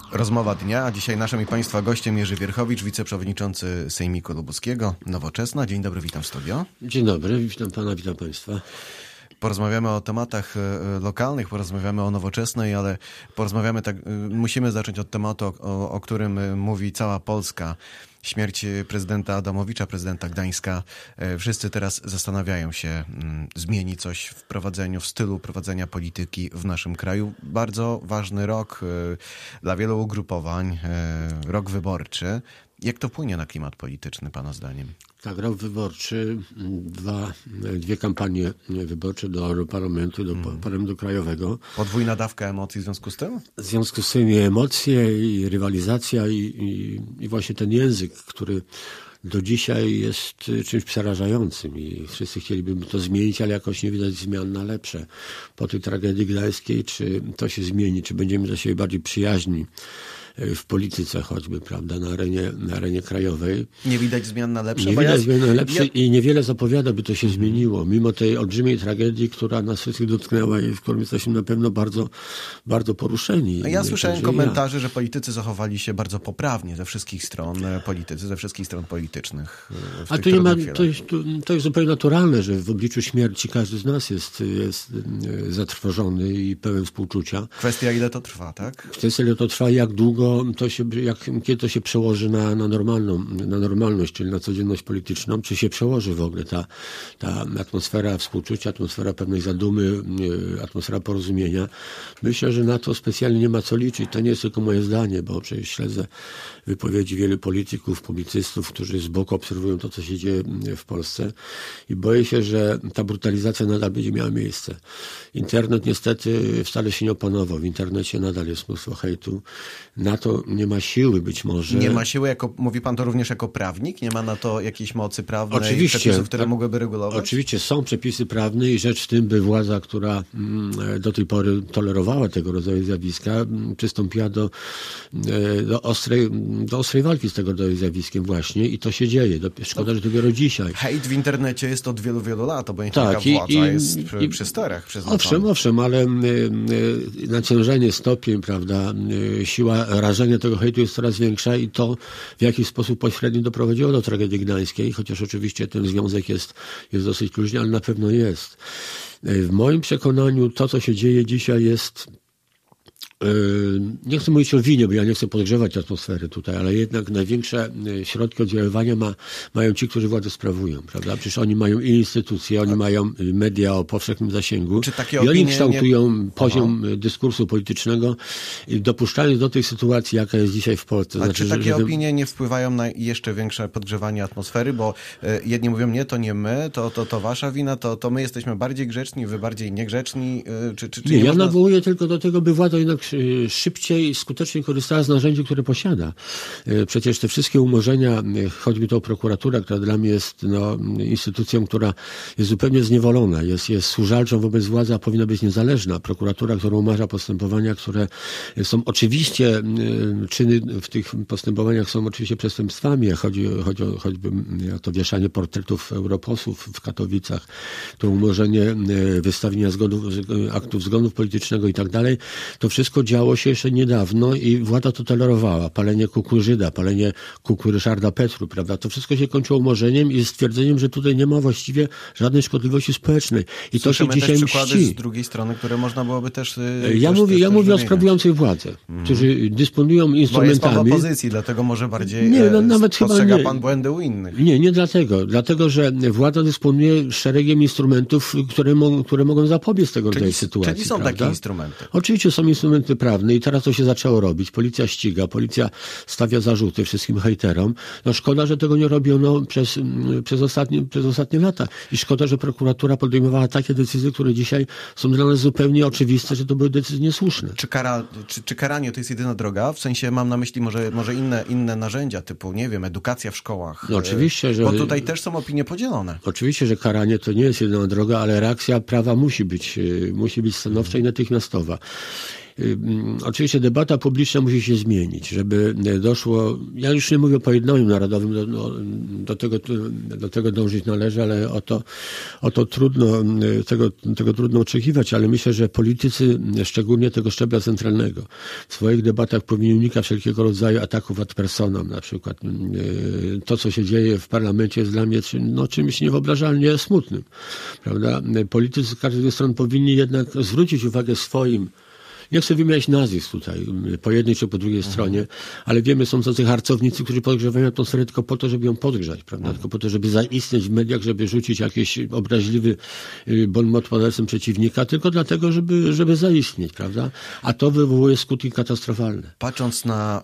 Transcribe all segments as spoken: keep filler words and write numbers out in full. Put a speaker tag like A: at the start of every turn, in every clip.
A: Rozmowa dnia, a dzisiaj naszym i Państwa gościem Jerzy Wierchowicz, wiceprzewodniczący Sejmiku Lubuskiego, Nowoczesna. Dzień dobry, witam w studio.
B: Dzień dobry, witam Pana, witam Państwa.
A: Porozmawiamy o tematach lokalnych, porozmawiamy o Nowoczesnej, ale porozmawiamy tak, musimy zacząć od tematu, o, o którym mówi cała Polska. Śmierć prezydenta Adamowicza, prezydenta Gdańska. Wszyscy teraz zastanawiają się, zmieni coś w prowadzeniu, w stylu prowadzenia polityki w naszym kraju. Bardzo ważny rok dla wielu ugrupowań, rok wyborczy. Jak to wpłynie na klimat polityczny, Pana zdaniem?
B: Tak, rok wyborczy, dwa, dwie kampanie wyborcze do Europarlamentu, do hmm. Parlamentu Krajowego.
A: Podwójna dawka emocji w związku z tym?
B: W związku z tym i emocje, i rywalizacja, i, i, i właśnie ten język, który do dzisiaj jest czymś przerażającym i wszyscy chcieliby to zmienić, ale jakoś nie widać zmian na lepsze. Po tej tragedii gdańskiej, czy to się zmieni, czy będziemy do siebie bardziej przyjaźni w polityce choćby, prawda, na arenie, na arenie krajowej.
A: Nie widać zmian na lepsze?
B: Nie widać
A: ja...
B: zmian na lepsze
A: ja...
B: i niewiele zapowiada, by to się zmieniło. Mimo tej olbrzymiej tragedii, która nas wszystkich dotknęła i w którym jesteśmy na pewno bardzo, bardzo poruszeni.
A: Ja słyszałem
B: Także
A: komentarze,
B: ja.
A: że politycy zachowali się bardzo poprawnie ze wszystkich stron, politycy ze wszystkich stron politycznych. W
B: A tu nie ma, to jest, to jest zupełnie naturalne, że w obliczu śmierci każdy z nas jest, jest zatrwożony i pełen współczucia.
A: Kwestia, ile to trwa, tak?
B: Kwestia, ile to trwa, jak długo to się, jak, kiedy to się przełoży na, na, normalną, na normalność, czyli na codzienność polityczną, czy się przełoży w ogóle ta, ta atmosfera współczucia, atmosfera pewnej zadumy, atmosfera porozumienia. Myślę, że na to specjalnie nie ma co liczyć. To nie jest tylko moje zdanie, bo przecież śledzę wypowiedzi wielu polityków, publicystów, którzy z boku obserwują to, co się dzieje w Polsce i boję się, że ta brutalizacja nadal będzie miała miejsce. Internet niestety wcale się nie opanował. W internecie nadal jest mnóstwo hejtu. Na to nie ma siły być może.
A: Nie ma siły, jako, mówi pan to również jako prawnik? Nie ma na to jakiejś mocy prawnej,
B: oczywiście,
A: przepisów, które tak, mogłyby regulować?
B: Oczywiście są przepisy prawne i rzecz w tym, by władza, która do tej pory tolerowała tego rodzaju zjawiska, przystąpiła do, do, ostrej, do ostrej walki z tego rodzaju zjawiskiem właśnie i to się dzieje. Szkoda, że dopiero dzisiaj.
A: Hejt w internecie jest od wielu, wielu lat, obojętnie
B: tak,
A: jaka władza
B: i,
A: jest przy,
B: i,
A: przy sterach przeznaczona.
B: Owszem, owszem, ale naciążenie, stopień, prawda, siła rażenia tego hejtu jest coraz większa i to w jakiś sposób pośrednio doprowadziło do tragedii gdańskiej, chociaż oczywiście ten związek jest, jest dosyć luźny, ale na pewno jest. W moim przekonaniu to, co się dzieje dzisiaj jest... Nie chcę mówić o winie, bo ja nie chcę podgrzewać atmosfery tutaj, ale jednak największe środki oddziaływania ma, mają ci, którzy władzę sprawują, prawda? Przecież oni mają i instytucje, oni mają media o powszechnym zasięgu i oni kształtują nie... poziom Aha. dyskursu politycznego, dopuszczając do tej sytuacji, jaka jest dzisiaj w Polsce.
A: A
B: znaczy,
A: czy takie
B: że...
A: opinie nie wpływają na jeszcze większe podgrzewanie atmosfery? Bo jedni mówią, nie, to nie my, to, to, to wasza wina, to, to my jesteśmy bardziej grzeczni, wy bardziej niegrzeczni. Czy, czy, czy
B: nie,
A: nie
B: ja
A: można...
B: nawołuję tylko do tego, by władza jednak szybciej i skutecznie korzystała z narzędzi, które posiada. Przecież te wszystkie umorzenia, choćby to prokuratura, która dla mnie jest no, instytucją, która jest zupełnie zniewolona, jest, jest służalczą wobec władzy, a powinna być niezależna. Prokuratura, która umarza postępowania, które są oczywiście, czyny w tych postępowaniach są oczywiście przestępstwami, chodzi, chodzi o choćby o to wieszanie portretów europosłów w Katowicach, to umorzenie wystawienia zgonów, aktów zgonów politycznego i tak dalej. To wszystko działo się jeszcze niedawno i władza to tolerowała. Palenie kukły Żyda, palenie kukły Ryszarda Petru, prawda? To wszystko się kończyło umorzeniem i stwierdzeniem, że tutaj nie ma właściwie żadnej szkodliwości społecznej. I
A: Słyszymy
B: to się dzisiaj
A: też przykłady
B: mści.
A: z drugiej strony, które można byłoby też...
B: Ja
A: też,
B: mówię,
A: też,
B: ja
A: też
B: mówię o
A: wymieniać.
B: sprawujących władzę, mm. którzy dysponują instrumentami.
A: Bo jest pan w opozycji, dlatego może bardziej
B: nie, no, nawet
A: postrzega
B: chyba nie.
A: pan błędy u innych.
B: Nie, nie dlatego. Dlatego, że władza dysponuje szeregiem instrumentów, które, mo- które mogą zapobiec tego rodzaju sytuacji.
A: Czyli są
B: prawda?
A: takie instrumenty.
B: Oczywiście są instrumenty prawne i teraz to się zaczęło robić. Policja ściga, policja stawia zarzuty wszystkim hejterom. No szkoda, że tego nie robiono przez, przez, ostatnie, przez ostatnie lata. I szkoda, że prokuratura podejmowała takie decyzje, które dzisiaj są dla nas zupełnie oczywiste, że to były decyzje niesłuszne.
A: Czy, kara, czy, czy karanie to jest jedyna droga? W sensie mam na myśli może, może inne, inne narzędzia, typu, nie wiem, edukacja w szkołach.
B: No oczywiście, że...
A: Bo tutaj też są opinie podzielone.
B: Oczywiście, że karanie to nie jest jedyna droga, ale reakcja prawa musi być, musi być stanowcza i natychmiastowa. Oczywiście debata publiczna musi się zmienić, żeby doszło, ja już nie mówię o pojednaniu narodowym, do, do, do, tego, do tego dążyć należy, ale o to, o to trudno, tego, tego trudno oczekiwać, ale myślę, że politycy, szczególnie tego szczebla centralnego, w swoich debatach powinni unikać wszelkiego rodzaju ataków ad personam, na przykład to, co się dzieje w parlamencie jest dla mnie no, czymś niewyobrażalnie smutnym, prawda? Politycy z każdej strony powinni jednak zwrócić uwagę swoim, nie chcę wymieniać nazwisk tutaj, po jednej czy po drugiej mhm. stronie, ale wiemy, są tacy harcownicy, którzy podgrzewają atmosferę tylko po to, żeby ją podgrzać, prawda? Mhm. Tylko po to, żeby zaistnieć w mediach, żeby rzucić jakiś obraźliwy bon mot pod adresem przeciwnika, tylko dlatego, żeby, żeby zaistnieć, prawda? A to wywołuje skutki katastrofalne.
A: Patrząc na,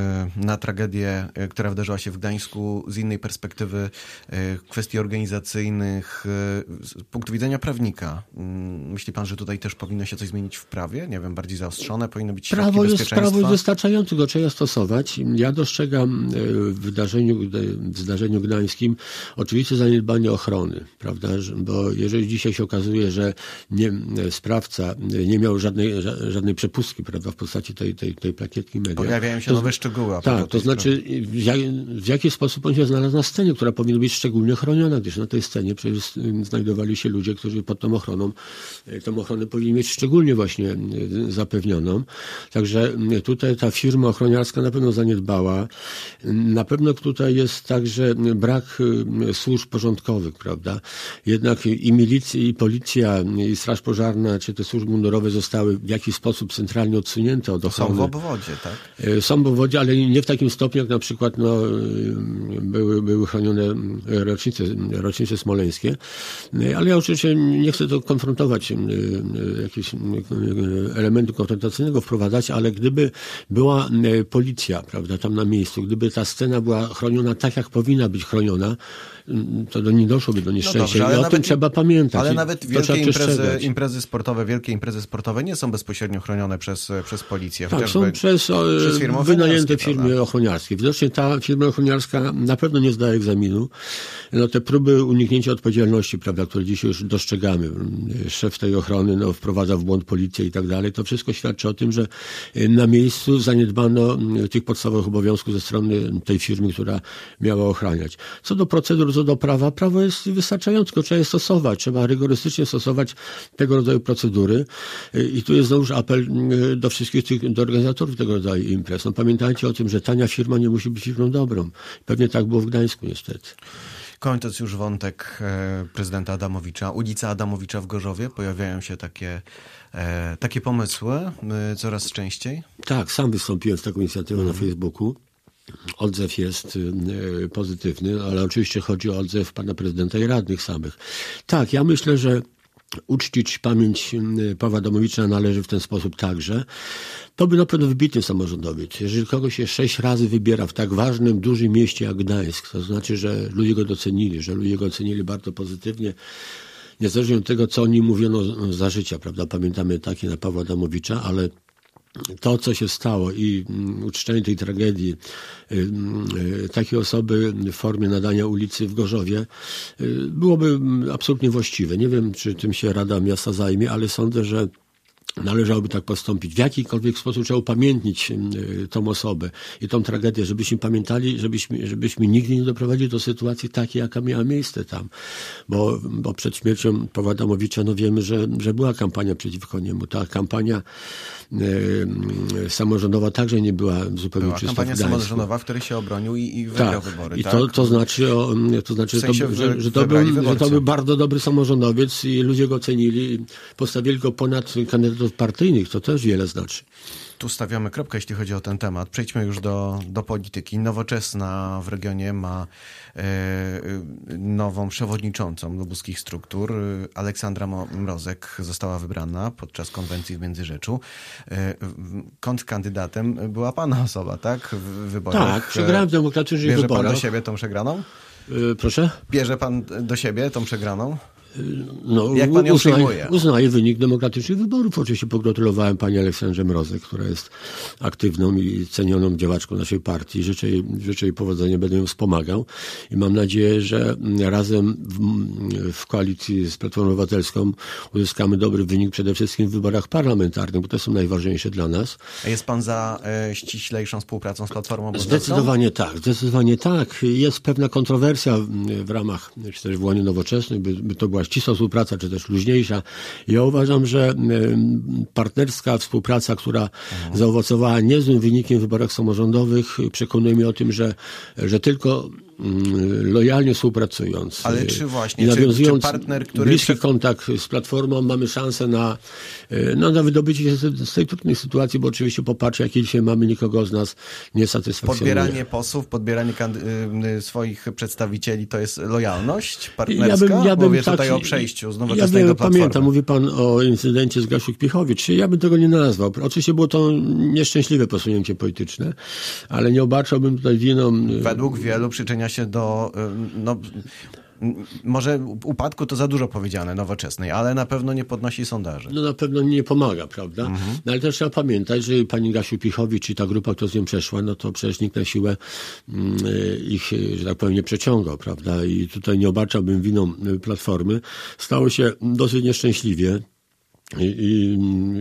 A: na tragedię, która wydarzyła się w Gdańsku z innej perspektywy, kwestii organizacyjnych, z punktu widzenia prawnika, myśli pan, że tutaj też powinno się coś zmienić w prawie? Nie wiem, bardziej zaostrzone, powinno być środki
B: prawo jest,
A: bezpieczeństwa?
B: prawo jest wystarczające, go trzeba stosować. Ja dostrzegam w wydarzeniu, w zdarzeniu gdańskim oczywiście zaniedbanie ochrony, prawda? Bo jeżeli dzisiaj się okazuje, że nie, sprawca nie miał żadnej, żadnej przepustki, prawda, w postaci tej, tej, tej plakietki media.
A: Pojawiają się
B: to,
A: nowe szczegóły.
B: Tak, to znaczy w, jak, w jaki sposób on się znalazł na scenie, która powinna być szczególnie chroniona, gdyż na tej scenie przecież znajdowali się ludzie, którzy pod tą ochroną, tą ochronę powinni mieć szczególnie właśnie zapewnioną. Także tutaj ta firma ochroniarska na pewno zaniedbała. Na pewno tutaj jest także brak służb porządkowych, prawda? Jednak i milicja, i policja, i straż pożarna, czy te służby mundurowe zostały w jakiś sposób centralnie odsunięte od ochrony.
A: Są w obwodzie, tak?
B: Są w obwodzie, ale nie w takim stopniu, jak na przykład no, były, były chronione rocznice, rocznice smoleńskie. Ale ja oczywiście nie chcę to konfrontować, jakieś elementu konfrontacyjnego wprowadzać, ale gdyby była policja, prawda, tam na miejscu, gdyby ta scena była chroniona tak, jak powinna być chroniona, to do nie doszłoby do nieszczęścia. No dobrze, i o nawet, tym trzeba pamiętać.
A: Ale nawet wielkie imprezy, imprezy sportowe, wielkie imprezy sportowe nie są bezpośrednio chronione przez, przez policję.
B: Tak, są przez, przez firmy wynajęte firmy prawda? ochroniarskie. Widocznie ta firma ochroniarska na pewno nie zdaje egzaminu. No, te próby uniknięcia odpowiedzialności, prawda, które dzisiaj już dostrzegamy, szef tej ochrony no, wprowadza w błąd policję i tak dalej, to wszystko świadczy o tym, że na miejscu zaniedbano tych podstawowych obowiązków ze strony tej firmy, która miała ochraniać. Co do procedur, co do prawa, prawo jest wystarczające, tylko trzeba je stosować, trzeba rygorystycznie stosować tego rodzaju procedury i tu jest znowuż apel do wszystkich tych, do organizatorów tego rodzaju imprez. No, pamiętajcie o tym, że tania firma nie musi być firmą dobrą. Pewnie tak było w Gdańsku niestety.
A: Kończąc już wątek e, prezydenta Adamowicza, ulica Adamowicza w Gorzowie, pojawiają się takie, e, takie pomysły e, coraz częściej?
B: Tak, sam wystąpiłem z taką inicjatywą mm. na Facebooku. Odzew jest e, pozytywny, ale oczywiście chodzi o odzew pana prezydenta i radnych samych. Tak, ja myślę, że uczcić pamięć Pawła Adamowicza należy w ten sposób także. To by na pewno wybitny samorządowiec. Jeżeli kogoś się sześć razy wybiera w tak ważnym, dużym mieście jak Gdańsk, to znaczy, że ludzie go docenili, że ludzie go ocenili bardzo pozytywnie, niezależnie od tego, co o nim mówiono za życia, prawda? Pamiętamy takie na Pawła Adamowicza, ale to, co się stało i uczczenie tej tragedii takiej osoby w formie nadania ulicy w Gorzowie byłoby absolutnie właściwe. Nie wiem, czy tym się Rada Miasta zajmie, ale sądzę, że należałoby tak postąpić. W jakikolwiek sposób trzeba upamiętnić tą osobę i tą tragedię, żebyśmy pamiętali, żebyśmy, żebyśmy nigdy nie doprowadzili do sytuacji takiej, jaka miała miejsce tam. Bo, bo przed śmiercią Pawła Adamowicza no wiemy, że, że była kampania przeciwko niemu. Ta kampania e, samorządowa także nie była zupełnie
A: była
B: czysta
A: kampania
B: w Gdańsku.
A: samorządowa, w której się obronił i, i wygrał
B: tak.
A: wybory.
B: I
A: tak?
B: to, to znaczy, o, to znaczy
A: w sensie,
B: to, że, że, to był, że to był bardzo dobry samorządowiec i ludzie go cenili, postawili go ponad kandydatów partyjnych, to też wiele znaczy.
A: Tu stawiamy kropkę, jeśli chodzi o ten temat. Przejdźmy już do, do polityki. Nowoczesna w regionie ma e, nową przewodniczącą lubuskich struktur. Aleksandra Mrozek została wybrana podczas konwencji w Międzyrzeczu. E, kontrkandydatem była pana osoba, tak? W wyborach.
B: Tak, przegrałem w demokratycznych
A: wyborach.
B: wyborach.
A: Bierze pan do siebie tą przegraną?
B: E, proszę?
A: Bierze pan do siebie tą przegraną? No, Jak pan ją
B: uznaje,
A: przyjmuje?
B: Uznaję wynik demokratycznych wyborów. Oczywiście pogratulowałem pani Aleksandrze Mrozek, która jest aktywną i cenioną działaczką naszej partii. Życzę jej, życzę jej powodzenia, będę ją wspomagał i mam nadzieję, że razem w, w koalicji z Platformą Obywatelską uzyskamy dobry wynik przede wszystkim w wyborach parlamentarnych, bo te są najważniejsze dla nas.
A: A jest pan za e, ściślejszą współpracą z Platformą Obywatelską?
B: Zdecydowanie tak, zdecydowanie tak. Jest pewna kontrowersja w, w ramach, czy też w łonie Nowoczesnej, by, by to była ścisła współpraca, czy też luźniejsza. Ja uważam, że partnerska współpraca, która mhm. zaowocowała niezłym wynikiem w wyborach samorządowych, przekonuje mnie o tym, że, że tylko lojalnie współpracując
A: Ale czy właśnie,
B: i nawiązując
A: czy, czy partner, który...
B: bliski kontakt z Platformą, mamy szansę na, no, na wydobycie się z, z tej trudnej sytuacji, bo oczywiście poparcie, jakie dzisiaj mamy, nikogo z nas nie satysfakcjonuje.
A: Podbieranie posłów, podbieranie kandy- swoich przedstawicieli to jest lojalność partnerska? Ja bym, ja bym Mówię tak, tutaj o przejściu z Nowoczesnej ja do Platformy.
B: Pamiętam, mówi pan o incydencie z Gasiuk-Piechowicz. Ja bym tego nie nazwał. Oczywiście było to nieszczęśliwe posunięcie polityczne, ale nie obarczałbym tutaj winą...
A: Według wielu przyczynia się do, no, może upadku to za dużo powiedziane Nowoczesnej, ale na pewno nie podnosi sondaży.
B: No na pewno nie pomaga, prawda? Mhm. No ale też trzeba pamiętać, że pani Gasiuk-Piechowicz i ta grupa, która z nią przeszła, no to przecież nikt na siłę ich, że tak powiem, nie przeciągał, prawda? I tutaj nie obarczałbym winą Platformy. Stało się dosyć nieszczęśliwie. I, i,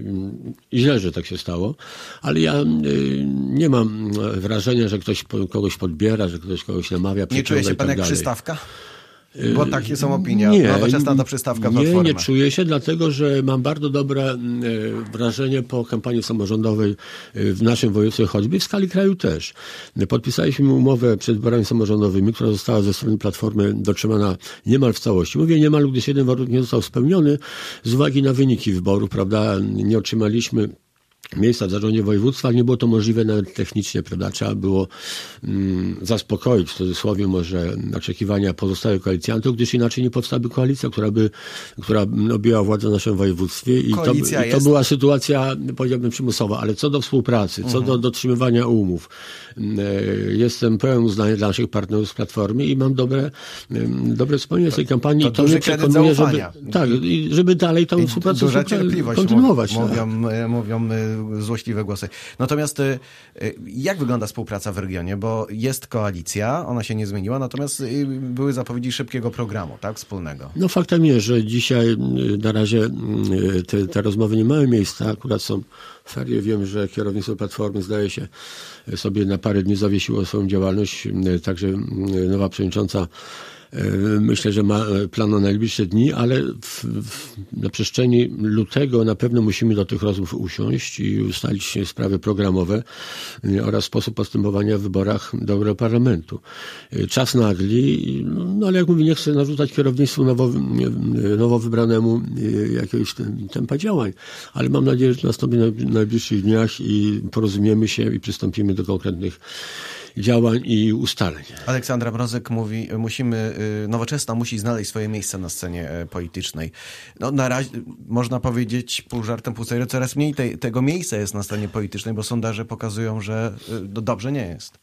B: I źle, że tak się stało, ale ja y, nie mam wrażenia, że ktoś kogoś podbiera, że ktoś kogoś namawia.
A: Nie czuje się pan
B: tak
A: jak
B: dalej.
A: przystawka? Bo takie są opinie.
B: Nie,
A: Nowoczesna to przystawka
B: nie,
A: Platformy.
B: nie czuję się, dlatego że mam bardzo dobre wrażenie po kampanii samorządowej w naszym województwie, choćby w skali kraju też. Podpisaliśmy umowę przed wyborami samorządowymi, która została ze strony Platformy dotrzymana niemal w całości. Mówię niemal, gdyż jeden warunek nie został spełniony z uwagi na wyniki wyborów, prawda? Nie otrzymaliśmy miejsca w zarządzie województwa, ale nie było to możliwe nawet technicznie, prawda? Trzeba było mm, zaspokoić w cudzysłowie może oczekiwania pozostałych koalicjantów, gdyż inaczej nie powstałaby koalicja, która by, która objęła władzę w naszym województwie i to, i to była sytuacja, powiedziałbym, przymusowa, ale co do współpracy, co mhm. do dotrzymywania umów, jestem pełen uznania dla naszych partnerów z Platformy i mam dobre, dobre wspomnienie z tej kampanii.
A: To, to, to mnie przekonuje, żeby,
B: tak, żeby dalej tą współpracę
A: duża cierpliwość
B: kontynuować.
A: Mówią, tak. mówią złośliwe głosy. Natomiast jak wygląda współpraca w regionie? Bo jest koalicja, ona się nie zmieniła, natomiast były zapowiedzi szybkiego programu, tak, wspólnego.
B: No faktem jest, że dzisiaj na razie te, te rozmowy nie mają miejsca, akurat są ferie. Wiem, że kierownictwo Platformy zdaje się sobie na parę dni zawiesiło swoją działalność, także nowa przewodnicząca myślę, że ma plan na najbliższe dni, ale w, w, na przestrzeni lutego na pewno musimy do tych rozmów usiąść i ustalić sprawy programowe oraz sposób postępowania w wyborach do Europarlamentu. Czas nagli, no ale jak mówię, nie chcę narzucać kierownictwu nowo, nowo wybranemu jakiegoś tempa działań, ale mam nadzieję, że to nastąpi w najbliższych dniach i porozumiemy się i przystąpimy do konkretnych działań i ustaleń.
A: Aleksandra Mrozek mówi, musimy, Nowoczesna musi znaleźć swoje miejsce na scenie politycznej. No na razie, można powiedzieć pół żartem, pół serio, coraz mniej te, tego miejsca jest na scenie politycznej, bo sondaże pokazują, że no, dobrze nie jest.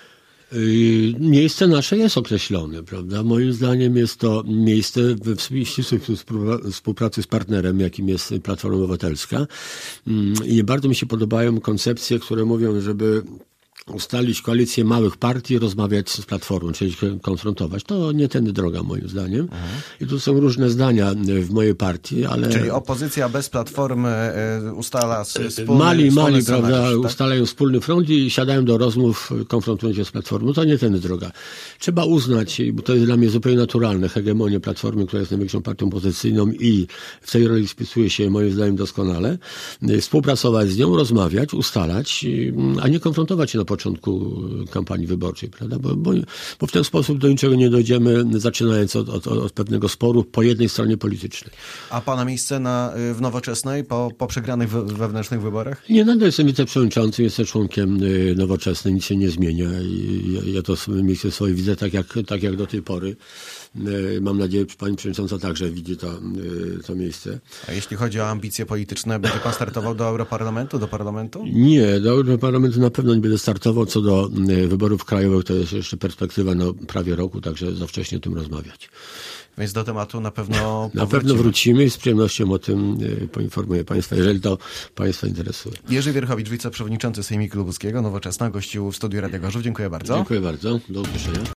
B: Miejsce nasze jest określone, prawda? Moim zdaniem jest to miejsce w ścisłej współpracy z partnerem, jakim jest Platforma Obywatelska. I bardzo mi się podobają koncepcje, które mówią, żeby ustalić koalicję małych partii, rozmawiać z Platformą, czyli konfrontować. To nie tędy droga, moim zdaniem. Mhm. I tu są różne zdania w mojej partii, ale...
A: Czyli opozycja bez Platformy ustala wspólny
B: Mali, mali, prawda, tak? Ustalają wspólny front i siadają do rozmów, konfrontują się z Platformą. To nie tędy droga. Trzeba uznać, bo to jest dla mnie zupełnie naturalne, hegemonię Platformy, która jest największą partią opozycyjną i w tej roli spisuje się, moim zdaniem, doskonale. Współpracować z nią, rozmawiać, ustalać, a nie konfrontować się na początku kampanii wyborczej, prawda? Bo, bo, bo w ten sposób do niczego nie dojdziemy, zaczynając od, od, od pewnego sporu po jednej stronie politycznej.
A: A pana miejsce na, w Nowoczesnej po, po przegranych wewnętrznych wyborach?
B: Nie, nadal jestem wiceprzewodniczącym, jestem członkiem Nowoczesnej, nic się nie zmienia i ja, ja to miejsce swoje widzę tak jak, tak jak do tej pory. Mam nadzieję, że pani przewodnicząca także widzi to, to miejsce.
A: A jeśli chodzi o ambicje polityczne, będzie pan startował do Europarlamentu, do parlamentu?
B: Nie, do Europarlamentu na pewno nie będę startował. Co do wyborów krajowych, to jest jeszcze perspektywa no, prawie roku, także za wcześnie o tym rozmawiać.
A: Więc do tematu na pewno
B: Na
A: powrócimy.
B: pewno wrócimy i z przyjemnością o tym poinformuję Państwa, jeżeli to Państwa interesuje.
A: Jerzy Wierchowicz, wiceprzewodniczący Sejmiku Lubuskiego, Nowoczesna, gościł w studiu Radia Gorzów. Dziękuję bardzo.
B: Dziękuję bardzo. Do usłyszenia.